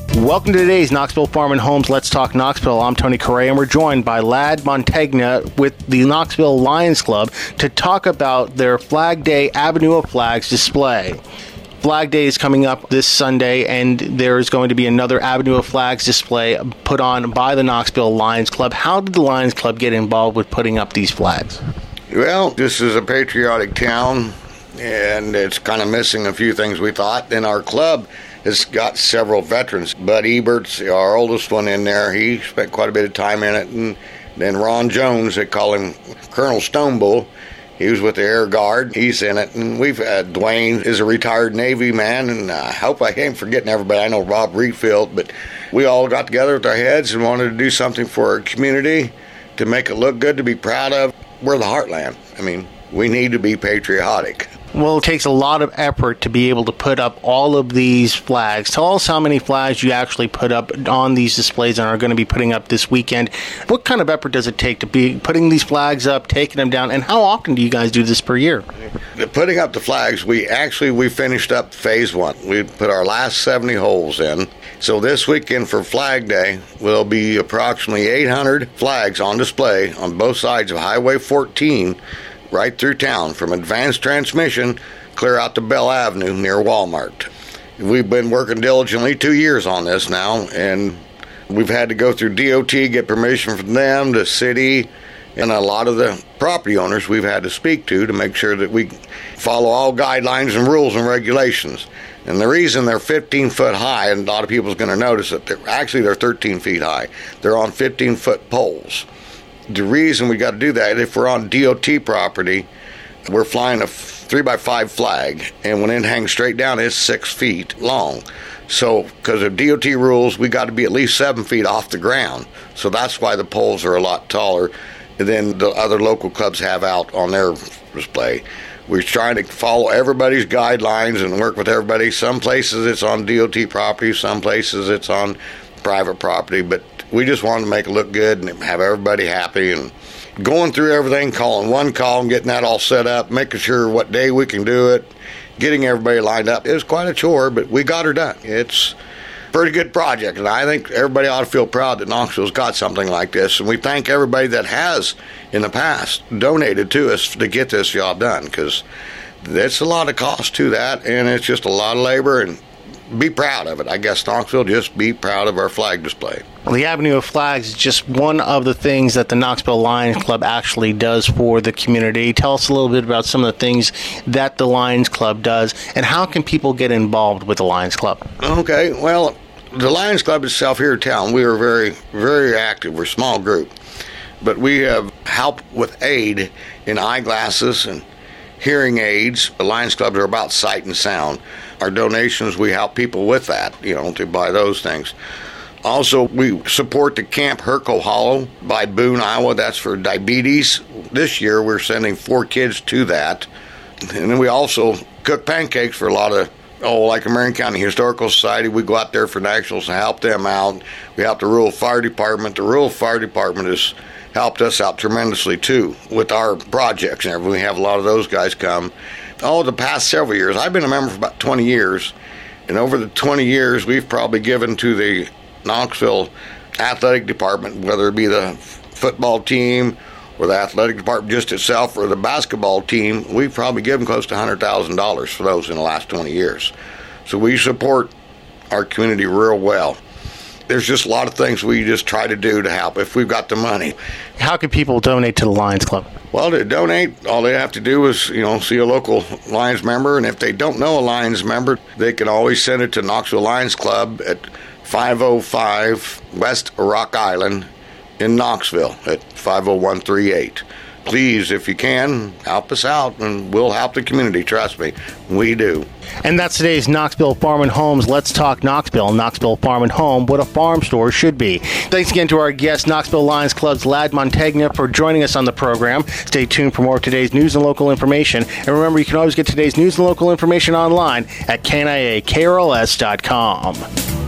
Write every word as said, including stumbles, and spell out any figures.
Welcome to today's Knoxville Farm and Homes Let's Talk Knoxville. I'm Tony Correa, and we're joined by Ladd Montegna with the Knoxville Lions Club to talk about their Flag Day Avenue of Flags display. Flag Day is coming up this Sunday, and there is going to be another Avenue of Flags display put on by the Knoxville Lions Club. How did the Lions Club get involved with putting up these flags? Well, this is a patriotic town, and it's kind of missing a few things we thought. And our club has got several veterans. Bud Ebert's our oldest one in there. He spent quite a bit of time in it. And then Ron Jones, they call him Colonel Stonebull. He was with the Air Guard. He's in it. And we've had Dwayne is a retired Navy man, and I hope I ain't forgetting everybody. I know Rob Reedfield, but we all got together with our heads and wanted to do something for our community to make it look good, to be proud of. We're the heartland. I mean, we need to be patriotic. Well, it takes a lot of effort to be able to put up all of these flags. Tell us how many flags you actually put up on these displays and are going to be putting up this weekend. What kind of effort does it take to be putting these flags up, taking them down, and how often do you guys do this per year? Putting up the flags, we actually, we finished up phase one. We put our last seventy holes in. So this weekend for Flag Day will be approximately eight hundred flags on display on both sides of Highway fourteen, right through town, from Advanced Transmission clear out to Bell Avenue near Walmart. We've been working diligently two years on this now, and we've had to go through D O T, get permission from them, the city, and a lot of the property owners we've had to speak to to make sure that we follow all guidelines and rules and regulations. And the reason they're fifteen foot high, and a lot of people's going to notice that they're actually they're thirteen feet high. They're on fifteen foot poles. The reason we got to do that, if we're on D O T property, we're flying a three by five flag, and when it hangs straight down, it's six feet long. So, because of D O T rules, we got to be at least seven feet off the ground. So that's why the poles are a lot taller than the other local clubs have out on their display. We're trying to follow everybody's guidelines and work with everybody. Some places it's on D O T property, some places it's on private property, but we just wanted to make it look good and have everybody happy, and going through everything, calling one call and getting that all set up, making sure what day we can do it, getting everybody lined up. It was quite a chore, but we got her done. It's a pretty good project, and I think everybody ought to feel proud that Knoxville's got something like this, and we thank everybody that has, in the past, donated to us to get this job done, because there's a lot of cost to that, and it's just a lot of labor, and be proud of it. I guess Knoxville, just be proud of our flag display. Well, the Avenue of Flags is just one of the things that the Knoxville Lions Club actually does for the community. Tell us a little bit about some of the things that the Lions Club does, and how can people get involved with the Lions Club? Okay, well, the Lions Club itself here in town, we are very, very active. We're a small group, but we have help with aid in eyeglasses and hearing aids. The Lions Clubs are about sight and sound. Our donations, we help people with that, you know, to buy those things. Also, we support the Camp Herco Hollow by Boone, Iowa. That's for diabetes. This year, we're sending four kids to that. And then we also cook pancakes for a lot of, oh, like Marion County Historical Society. We go out there for nationals to help them out. We help the rural fire department. The rural fire department has helped us out tremendously, too, with our projects and everything. We have a lot of those guys come. Oh, the past several years, I've been a member for about twenty years, and over the twenty years, we've probably given to the Knoxville athletic department, whether it be the football team or the athletic department just itself or the basketball team, we've probably given close to one hundred thousand dollars for those in the last twenty years. So we support our community real well. There's just a lot of things we just try to do to help if we've got the money. How can people donate to the Lions Club? Well, to donate, all they have to do is, you know, see a local Lions member, and if they don't know a Lions member, they can always send it to Knoxville Lions Club at five oh five West Rock Island in Knoxville at five oh one three eight. Please, if you can, help us out, and we'll help the community. Trust me, we do. And that's today's Knoxville Farm and Homes. Let's talk Knoxville. Knoxville Farm and Home, what a farm store should be. Thanks again to our guest, Knoxville Lions Club's Ladd Montegna, for joining us on the program. Stay tuned for more of today's news and local information. And remember, you can always get today's news and local information online at K N I A K R L S dot com.